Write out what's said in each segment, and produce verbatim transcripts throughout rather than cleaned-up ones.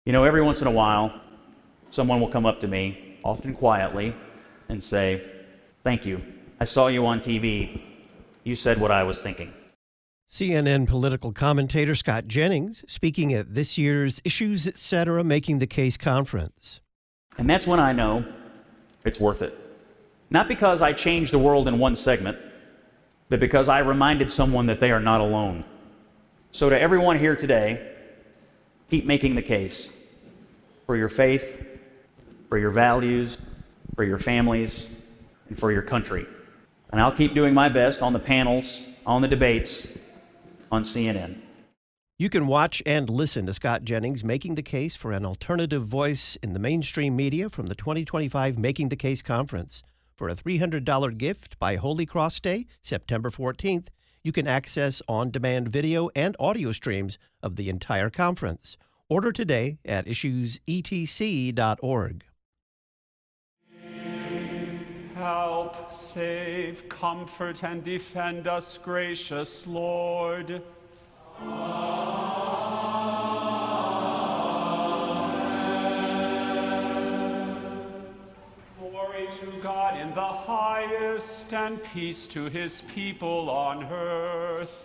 You know, every once in a while, someone will come up to me, often quietly, and say, "Thank you. I saw you on T V. You said what I was thinking." C N N political commentator Scott Jennings speaking at this year's Issues Etc. Making the Case conference. And that's when I know it's worth it. Not because I changed the world in one segment, but because I reminded someone that they are not alone. So to everyone here today, keep making the case for your faith, for your values, for your families, and for your country. And I'll keep doing my best on the panels, on the debates, on C N N. You can watch and listen to Scott Jennings making the case for an alternative voice in the mainstream media from the twenty twenty-five Making the Case conference. For a three hundred dollars gift by Holy Cross Day, September fourteenth, you can access on-demand video and audio streams of the entire conference. Order today at issues e t c dot org. Help, save, comfort, and defend us, gracious Lord. Amen. Glory to God in the highest, and peace to his people on earth.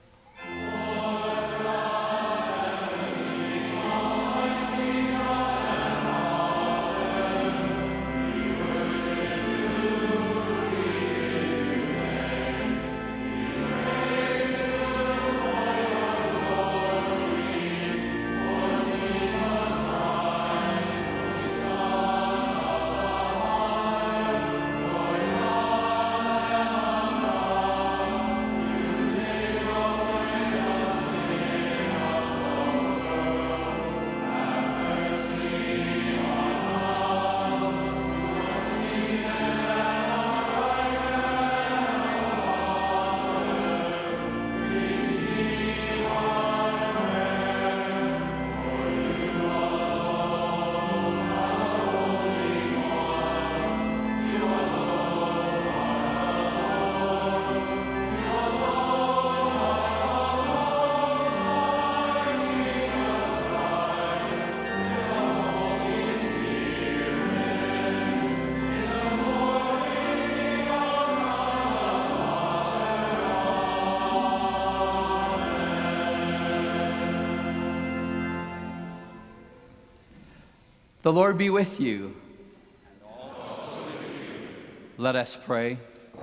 The Lord be with you. And also with you. Let us pray.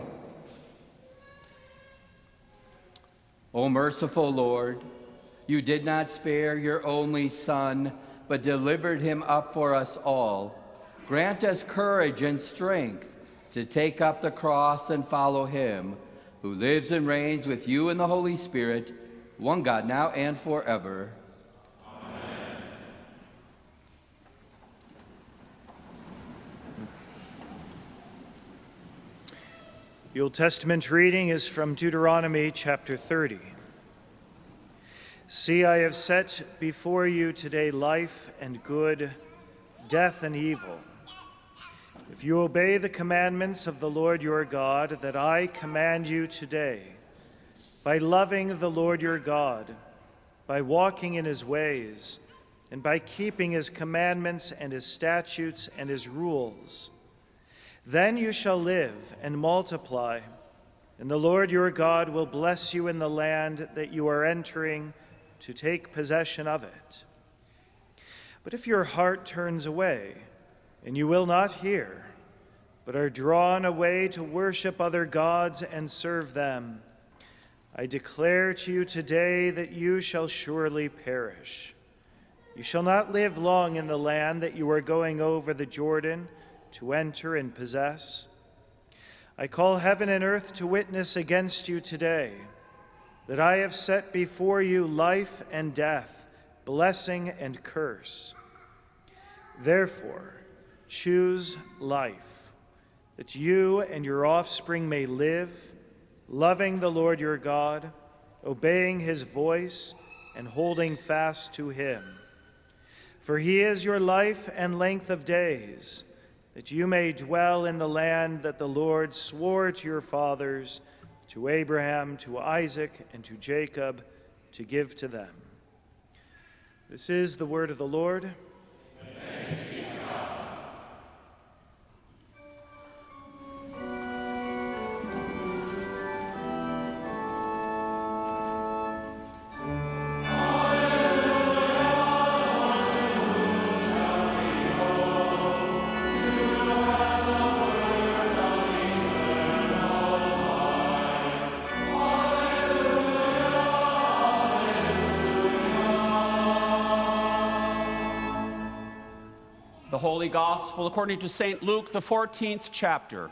O merciful Lord, you did not spare your only Son, but delivered him up for us all. Grant us courage and strength to take up the cross and follow him, who lives and reigns with you in the Holy Spirit, one God, now and forever. The Old Testament reading is from Deuteronomy chapter thirty. See, I have set before you today life and good, death and evil. If you obey the commandments of the Lord your God that I command you today, by loving the Lord your God, by walking in his ways, and by keeping his commandments and his statutes and his rules, then you shall live and multiply, and the Lord your God will bless you in the land that you are entering to take possession of it. But if your heart turns away, and you will not hear, but are drawn away to worship other gods and serve them, I declare to you today that you shall surely perish. You shall not live long in the land that you are going over the Jordan to enter and possess. I call heaven and earth to witness against you today that I have set before you life and death, blessing and curse. Therefore, choose life, that you and your offspring may live, loving the Lord your God, obeying his voice, and holding fast to him. For he is your life and length of days, that you may dwell in the land that the Lord swore to your fathers, to Abraham, to Isaac, and to Jacob, to give to them. This is the word of the Lord. The Holy Gospel according to Saint Luke, the fourteenth chapter.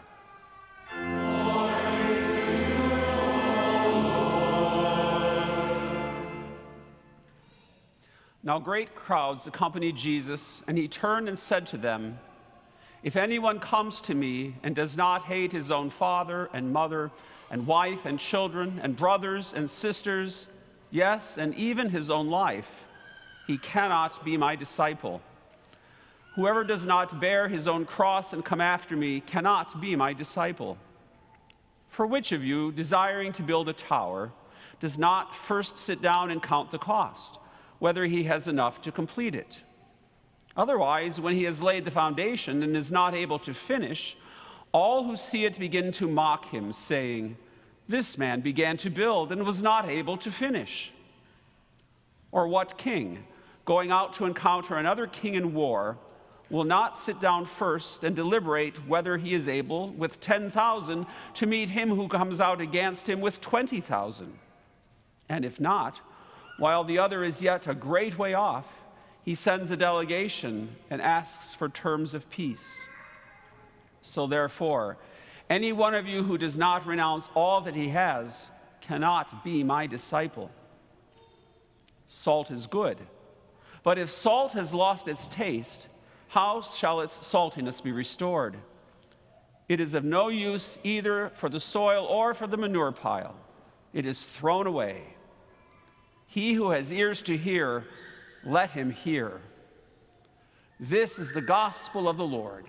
Now great crowds accompanied Jesus, and he turned and said to them, "If anyone comes to me and does not hate his own father and mother and wife and children and brothers and sisters, yes, and even his own life, he cannot be my disciple. Whoever does not bear his own cross and come after me cannot be my disciple. For which of you, desiring to build a tower, does not first sit down and count the cost, whether he has enough to complete it? Otherwise, when he has laid the foundation and is not able to finish, all who see it begin to mock him, saying, 'This man began to build and was not able to finish.' Or what king, going out to encounter another king in war, will not sit down first and deliberate whether he is able with ten thousand to meet him who comes out against him with twenty thousand? And if not, while the other is yet a great way off, he sends a delegation and asks for terms of peace. So therefore, any one of you who does not renounce all that he has cannot be my disciple. Salt is good, but if salt has lost its taste, how shall its saltiness be restored? It is of no use either for the soil or for the manure pile. It is thrown away. He who has ears to hear, let him hear." This is the gospel of the Lord.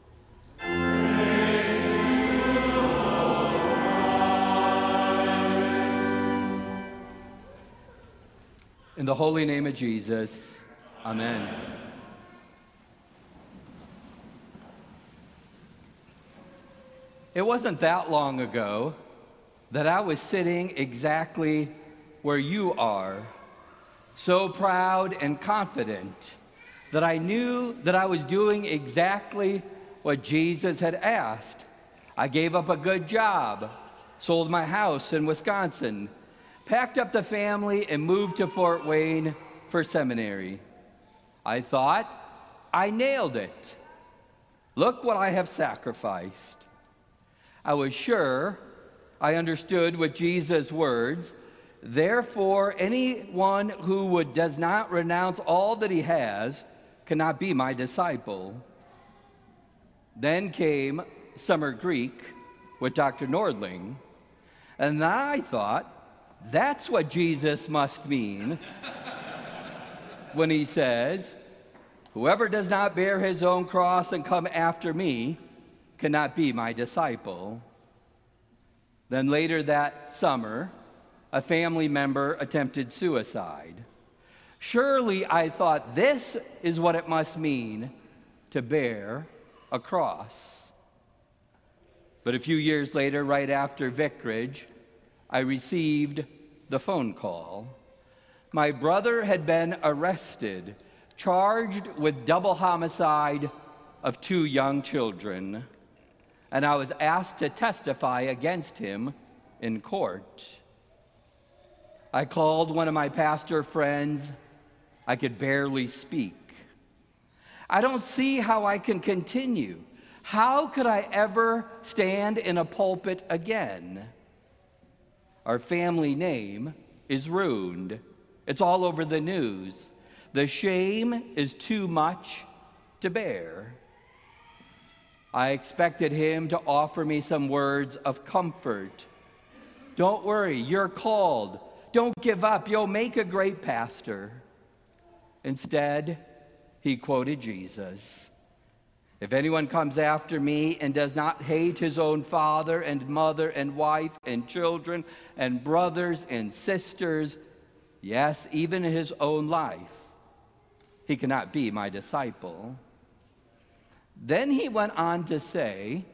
In the holy name of Jesus, amen. It wasn't that long ago that I was sitting exactly where you are, so proud and confident that I knew that I was doing exactly what Jesus had asked. I gave up a good job, sold my house in Wisconsin, packed up the family, and moved to Fort Wayne for seminary. I thought, I nailed it. Look what I have sacrificed. I was sure I understood with Jesus' words, "Therefore, anyone who would, does not renounce all that he has cannot be my disciple." Then came summer Greek with Doctor Nordling, and I thought, that's what Jesus must mean when he says, "Whoever does not bear his own cross and come after me cannot be my disciple." Then later that summer, a family member attempted suicide. Surely, I thought, this is what it must mean to bear a cross. But a few years later, right after vicarage, I received the phone call. My brother had been arrested, charged with double homicide of two young children, and I was asked to testify against him in court. I called one of my pastor friends. I could barely speak. I don't see how I can continue. How could I ever stand in a pulpit again? Our family name is ruined. It's all over the news. The shame is too much to bear. I expected him to offer me some words of comfort. Don't worry, you're called. Don't give up. You'll make a great pastor. Instead, he quoted Jesus. If anyone comes after me and does not hate his own father and mother and wife and children and brothers and sisters, yes, even his own life, he cannot be my disciple. Then he went on to say,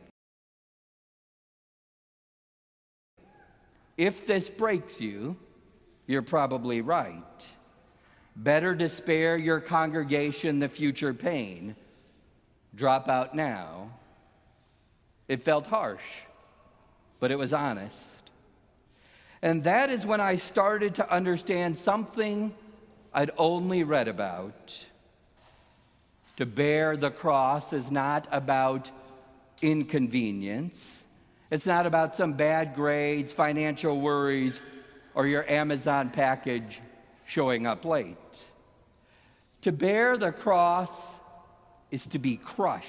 if this breaks you, you're probably right. Better to spare your congregation the future pain. Drop out now. It felt harsh, but it was honest. And that is when I started to understand something I'd only read about. To bear the cross is not about inconvenience. It's not about some bad grades, financial worries, or your Amazon package showing up late. To bear the cross is to be crushed,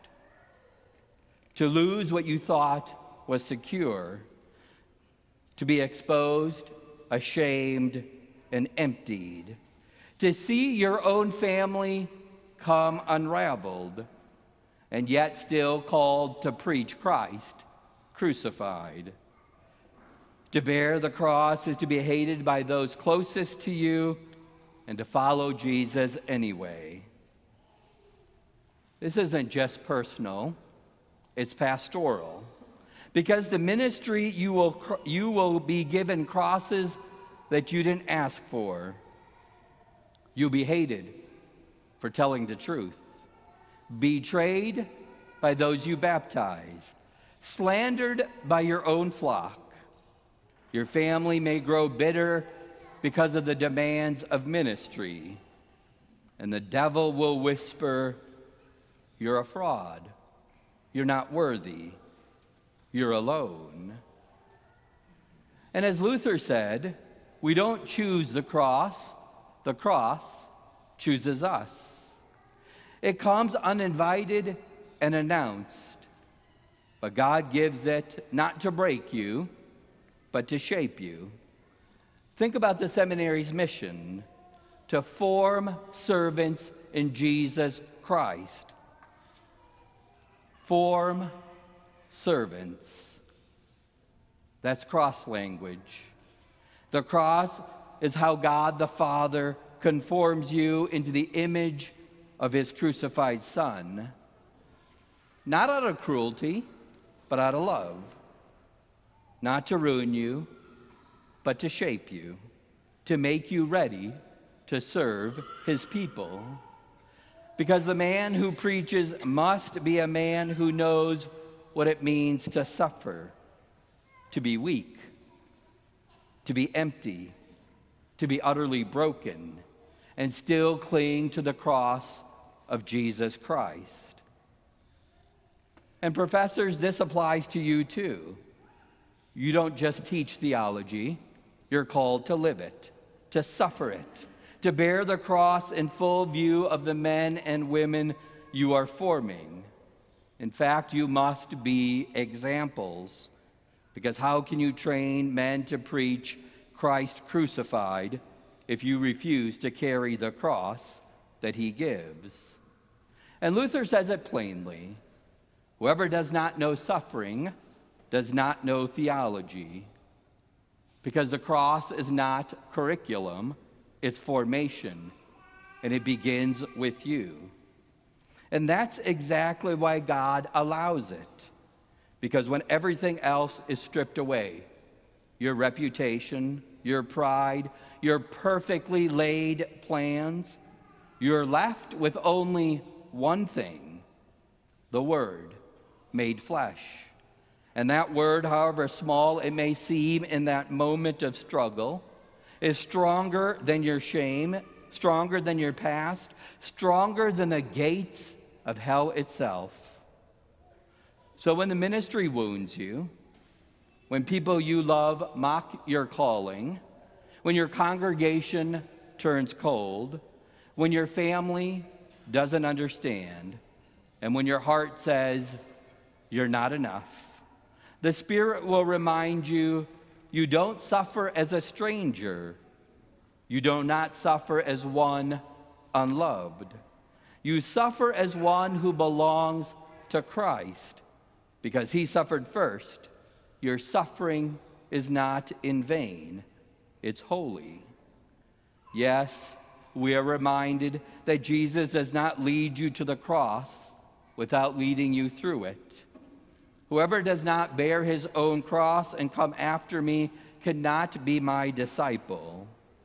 to lose what you thought was secure, to be exposed, ashamed, and emptied, to see your own family come unraveled, and yet still called to preach Christ crucified. To bear the cross is to be hated by those closest to you and to follow Jesus anyway. This isn't just personal, it's pastoral. Because the ministry, you will, you will be given crosses that you didn't ask for. You'll be hated for telling the truth, betrayed by those you baptize, slandered by your own flock. Your family may grow bitter because of the demands of ministry, and the devil will whisper, you're a fraud, you're not worthy, you're alone. And as Luther said, we don't choose the cross, the cross chooses us. It comes uninvited and announced, but God gives it not to break you, but to shape you. Think about the seminary's mission, to form servants in Jesus Christ. Form servants. That's cross language. The cross is how God the Father conforms you into the image of his crucified Son, not out of cruelty, but out of love. Not to ruin you, but to shape you, to make you ready to serve his people. Because the man who preaches must be a man who knows what it means to suffer, to be weak, to be empty, to be utterly broken, and still cling to the cross of Jesus Christ. And professors, this applies to you too. You don't just teach theology, you're called to live it, to suffer it, to bear the cross in full view of the men and women you are forming. In fact, you must be examples, because how can you train men to preach Christ crucified if you refuse to carry the cross that he gives? And Luther says it plainly, whoever does not know suffering does not know theology, because the cross is not curriculum, it's formation, and it begins with you. And that's exactly why God allows it, because when everything else is stripped away, your reputation, your pride, your perfectly laid plans, you're left with only one thing, the Word made flesh. And that word, however small it may seem in that moment of struggle, is stronger than your shame, stronger than your past, stronger than the gates of hell itself. So when the ministry wounds you, when people you love mock your calling, when your congregation turns cold, when your family doesn't understand, and when your heart says, you're not enough, the Spirit will remind you, you don't suffer as a stranger. You do not suffer as one unloved. You suffer as one who belongs to Christ, because he suffered first. Your suffering is not in vain. It's holy. Yes, we are reminded that Jesus does not lead you to the cross without leading you through it. Whoever does not bear his own cross and come after me cannot be my disciple.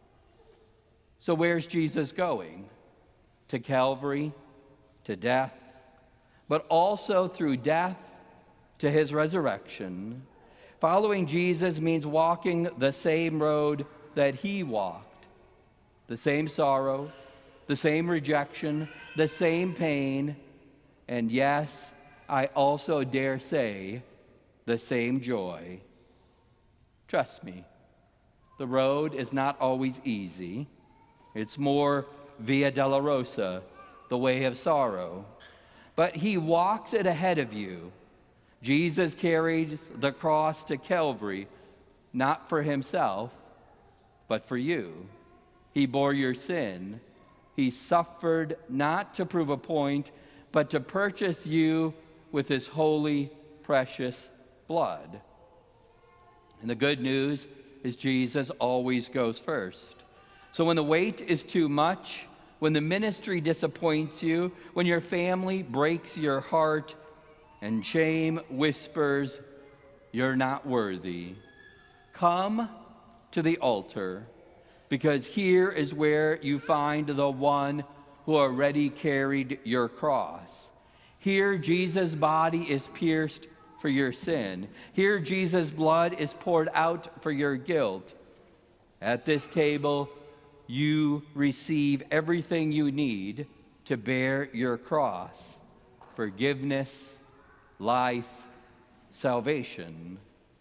So where's Jesus going? To Calvary, to death, but also through death to his resurrection. Following Jesus means walking the same road that he walked. The same sorrow, the same rejection, the same pain, and yes, I also dare say, the same joy. Trust me, the road is not always easy. It's more Via Dolorosa, the way of sorrow. But he walks it ahead of you. Jesus carried the cross to Calvary, not for himself, but for you. He bore your sin. He suffered not to prove a point, but to purchase you with his holy, precious blood. And the good news is Jesus always goes first. So when the weight is too much, when the ministry disappoints you, when your family breaks your heart, and shame whispers, you're not worthy, come to the altar, because here is where you find the one who already carried your cross. Here, Jesus' body is pierced for your sin. Here, Jesus' blood is poured out for your guilt. At this table, you receive everything you need to bear your cross: forgiveness, life, salvation.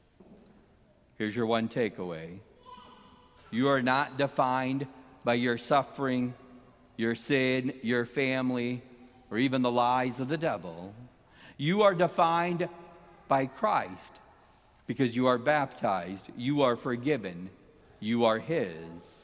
Here's your one takeaway. You are not defined by your suffering, your sin, your family, or even the lies of the devil. You are defined by Christ because you are baptized, you are forgiven, you are his.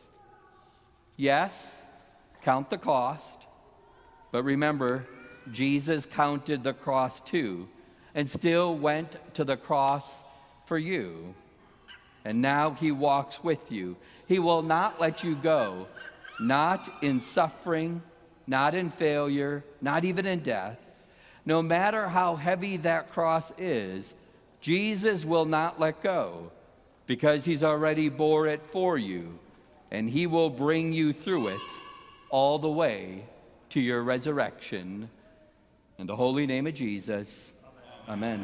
Yes, count the cost, but remember, Jesus counted the cross too, and still went to the cross for you. And now he walks with you. He will not let you go, not in suffering, not in failure, not even in death. No matter how heavy that cross is, Jesus will not let go, because he's already bore it for you, and he will bring you through it all the way to your resurrection. In the holy name of Jesus, amen.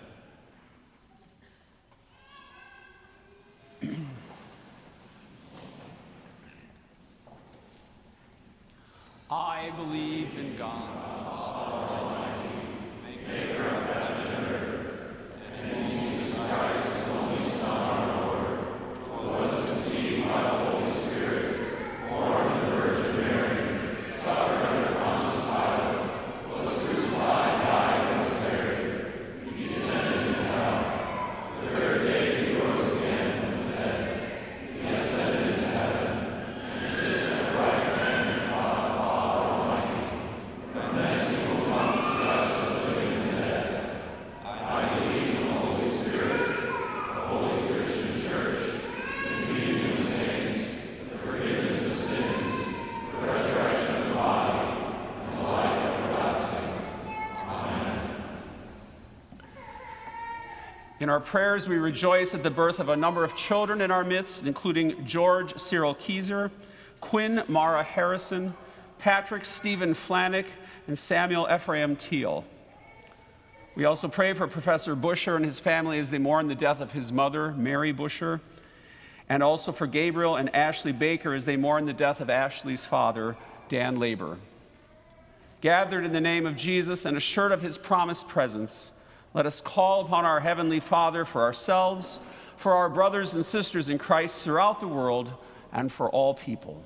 I believe in God, Almighty, maker of heaven and earth, and Jesus Christ, his only Son, our Lord, who was conceived by the Holy Spirit, born of the Virgin Mary, suffered under Pontius Pilate, was crucified, died, and was buried. He descended into hell. The third day he rose again from the dead. He ascended into heaven, and sits at the right hand of God the Father Almighty. From thence he will come to judge the living and the dead. I believe in the Holy Spirit, the holy Christian Church, the communion of saints, the forgiveness of sins, the resurrection of the body, and the life everlasting. Amen. In our prayers, we rejoice at the birth of a number of children in our midst, including George Cyril Keyser, Quinn Mara Harrison, Patrick Stephen Flanick, and Samuel Ephraim Teal. We also pray for Professor Busher and his family as they mourn the death of his mother, Mary Busher, and also for Gabriel and Ashley Baker as they mourn the death of Ashley's father, Dan Labor. Gathered in the name of Jesus and assured of his promised presence, let us call upon our Heavenly Father for ourselves, for our brothers and sisters in Christ throughout the world, and for all people.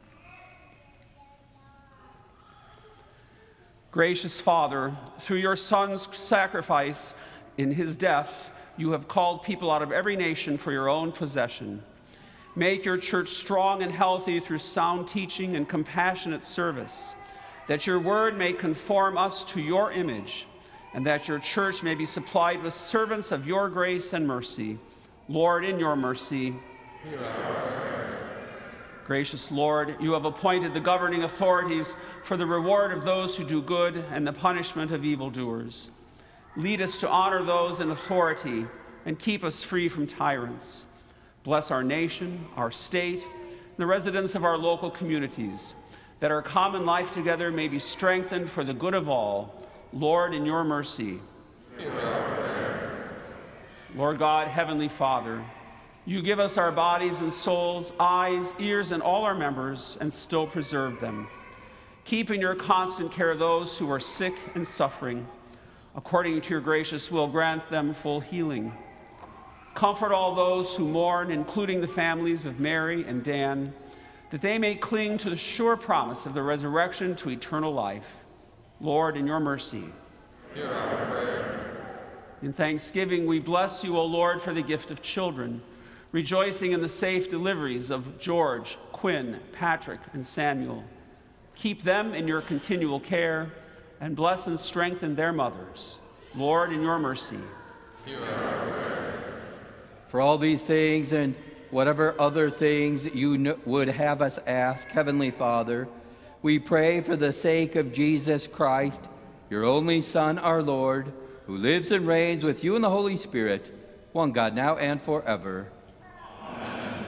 Gracious Father, through your Son's sacrifice in his death, you have called people out of every nation for your own possession. Make your church strong and healthy through sound teaching and compassionate service, that your word may conform us to your image, and that your church may be supplied with servants of your grace and mercy. Lord, in your mercy, hear our prayer. Gracious Lord, you have appointed the governing authorities for the reward of those who do good and the punishment of evildoers. Lead us to honor those in authority and keep us free from tyrants. Bless our nation, our state, and the residents of our local communities, that our common life together may be strengthened for the good of all. Lord, in your mercy. Hear our prayer. Lord God, Heavenly Father, you give us our bodies and souls, eyes, ears, and all our members, and still preserve them. Keep in your constant care those who are sick and suffering. According to your gracious will, grant them full healing. Comfort all those who mourn, including the families of Mary and Dan, that they may cling to the sure promise of the resurrection to eternal life. Lord, in your mercy. Hear our prayer. In thanksgiving, we bless you, O Lord, for the gift of children, rejoicing in the safe deliveries of George, Quinn, Patrick, and Samuel. Keep them in your continual care, and bless and strengthen their mothers. Lord, in your mercy. Hear our prayer. For all these things and whatever other things you would have us ask, Heavenly Father, we pray for the sake of Jesus Christ, your only Son, our Lord, who lives and reigns with you in the Holy Spirit, one God, now and forever. Amen.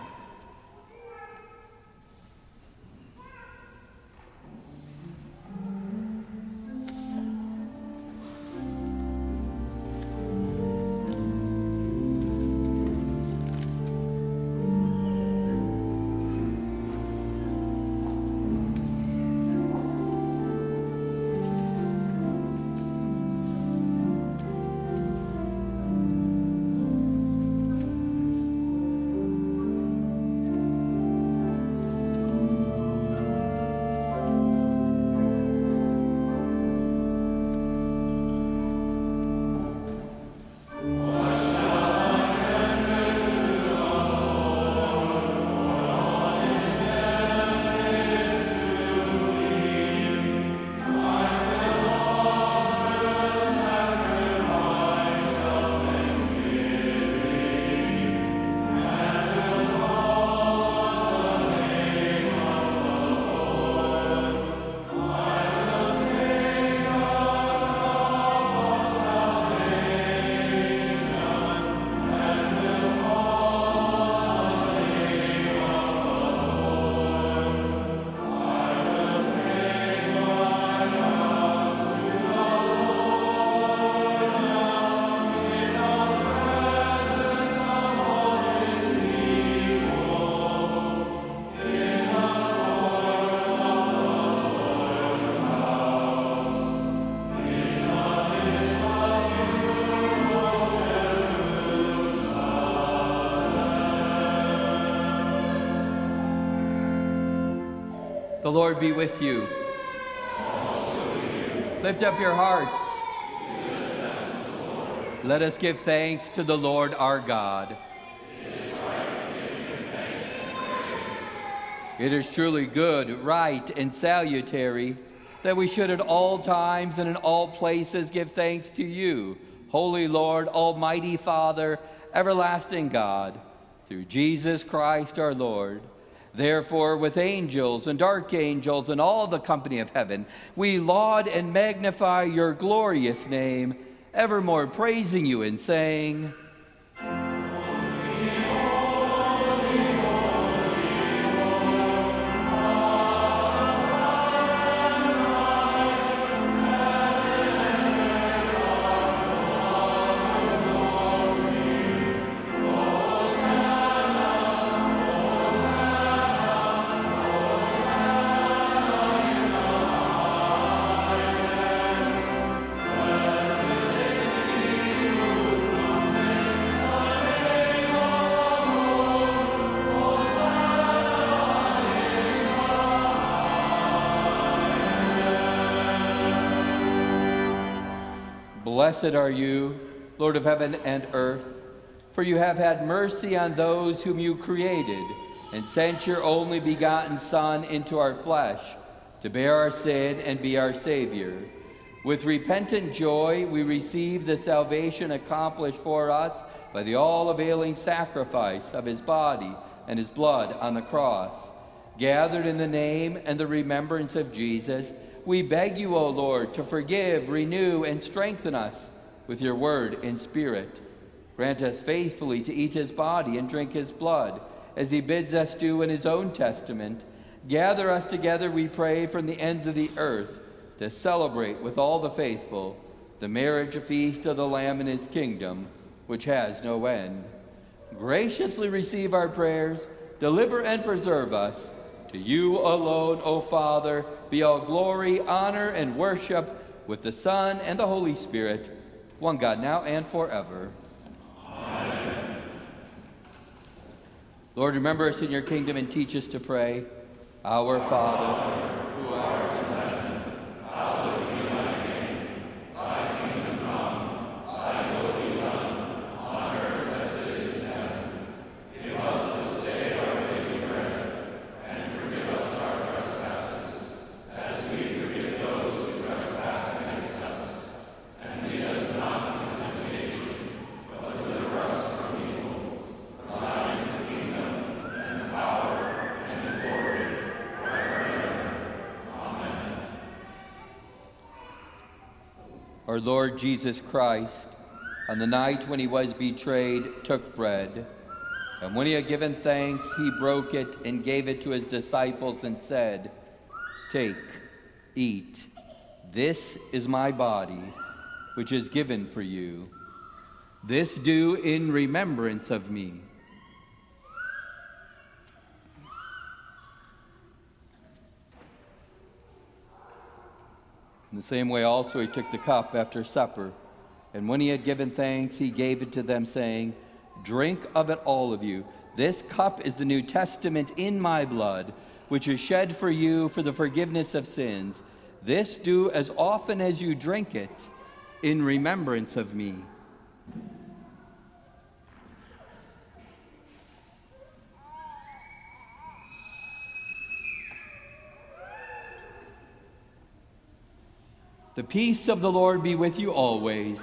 The Lord be with you. Also with you. Lift up your hearts. Let us give thanks to the Lord our God. It is right to give him thanks and praise. It is truly good, right, and salutary that we should at all times and in all places give thanks to you, Holy Lord, Almighty Father, everlasting God, through Jesus Christ our Lord. Therefore, with angels and archangels and all the company of heaven, we laud and magnify your glorious name, evermore praising you and saying, Blessed are you, Lord of heaven and earth, for you have had mercy on those whom you created, and sent your only begotten Son into our flesh, to bear our sin and be our Savior. With repentant joy we receive the salvation accomplished for us by the all-availing sacrifice of his body, and his blood on the cross. Gathered in the name and the remembrance of Jesus, we beg you, O Lord, to forgive, renew, and strengthen us with your word and spirit. Grant us faithfully to eat his body and drink his blood, as he bids us do in his own testament. Gather us together, we pray, from the ends of the earth to celebrate with all the faithful the marriage feast of the Lamb in his kingdom, which has no end. Graciously receive our prayers, deliver and preserve us. To you alone, O Father, be all glory, honor, and worship with the Son and the Holy Spirit, one God, now and forever. Amen. Lord, remember us in your kingdom and teach us to pray. Our Father, who art in heaven, hallowed be thy name. Thy kingdom come, thy will be done, on earth as it is in heaven. Give us this day our daily bread, and forgive us our trespasses, as we forgive those who trespass against us. And lead us not into temptation, but deliver us from evil. For thine is the kingdom, and the power, and the glory, forever and ever. Amen. Our Lord Jesus Christ, on the night when he was betrayed, took bread, and when he had given thanks, he broke it and gave it to his disciples and said, "Take, eat. This is my body, which is given for you. This do in remembrance of me." In the same way also he took the cup after supper, and when he had given thanks, he gave it to them, saying, "Drink of it, all of you. This cup is the New Testament in my blood, which is shed for you for the forgiveness of sins. This do as often as you drink it in remembrance of me." The peace of the Lord be with you always.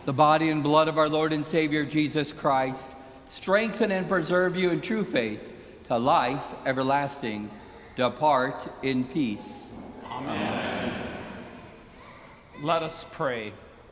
the body and blood of our Lord and Savior Jesus Christ, strengthen and preserve you in true faith to life everlasting. Depart in peace. Amen. Let us pray.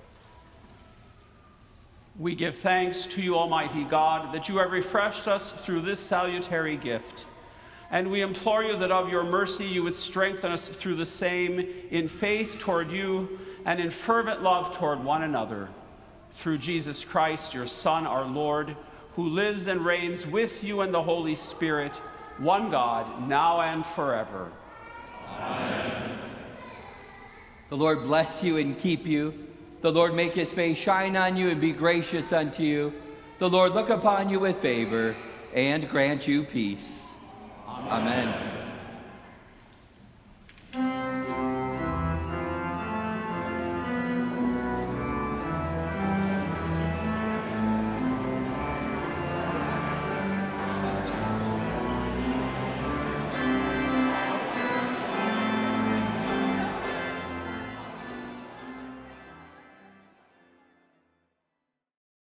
We give thanks to you, Almighty God, that you have refreshed us through this salutary gift. And we implore you that of your mercy you would strengthen us through the same in faith toward you and in fervent love toward one another. Through Jesus Christ, your Son, our Lord, who lives and reigns with you and the Holy Spirit, one God, now and forever. Amen. The Lord bless you and keep you. The Lord make his face shine on you and be gracious unto you. The Lord look upon you with favor and grant you peace. Amen. Amen.